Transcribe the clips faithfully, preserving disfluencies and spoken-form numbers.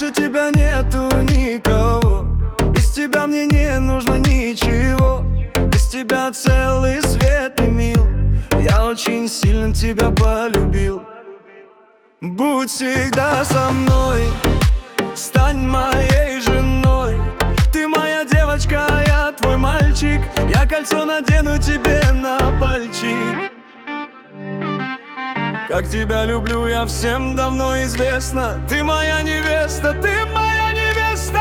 Больше тебя нету никого, без тебя мне не нужно ничего. Без тебя целый свет не мил, я очень сильно тебя полюбил. Будь всегда со мной, стань моей женой. Ты моя девочка, а я твой мальчик. Я кольцо надену тебе на пальчик. Как тебя люблю, я всем давно известно. Ты моя невеста, ты моя невеста.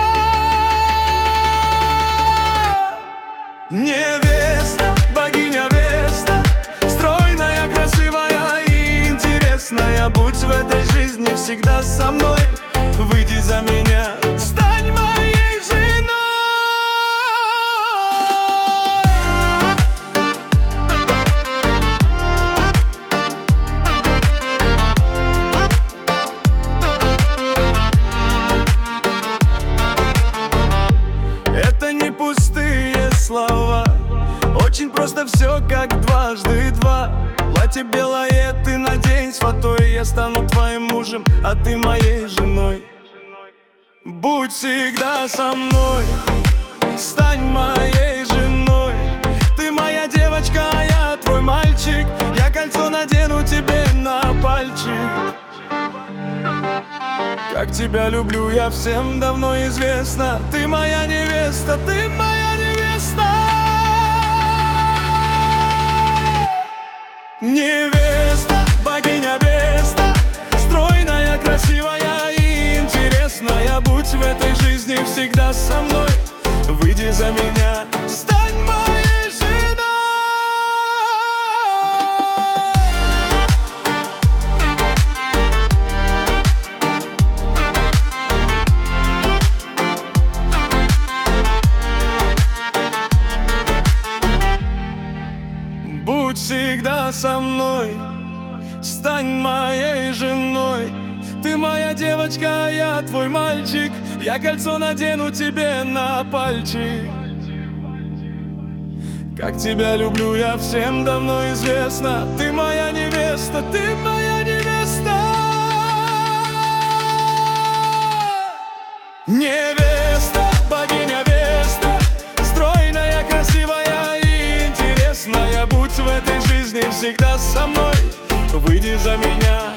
Невеста, богиня Веста, стройная, красивая и интересная. Будь в этой жизни всегда со мной, выйди за меня, стань моей женой. Это не пустые слова, очень просто все, как дважды два. Платье белое ты надень с фатой, я стану твоим мужем, а ты моей женой. Будь всегда со мной, стань моей женой. Ты моя девочка, а я твой мальчик. Я кольцо надену тебе на пальчик. Как тебя люблю, я всем давно известно. Ты моя невеста, ты моя невеста. Невеста, богиня Веста, стройная, красивая и интересная. Будь в этой жизни всегда со мной, выйди за меня, стань моей женой. Будь всегда со мной, стань моей женой. Ты моя девочка, а я твой мальчик. Я кольцо надену тебе на пальчик. Как тебя люблю, я всем давно известно. Ты моя невеста, ты моя невеста. Невеста, богиня Веста, стройная, красивая и интересная. Будь в этой жизни всегда со мной, выйди за меня.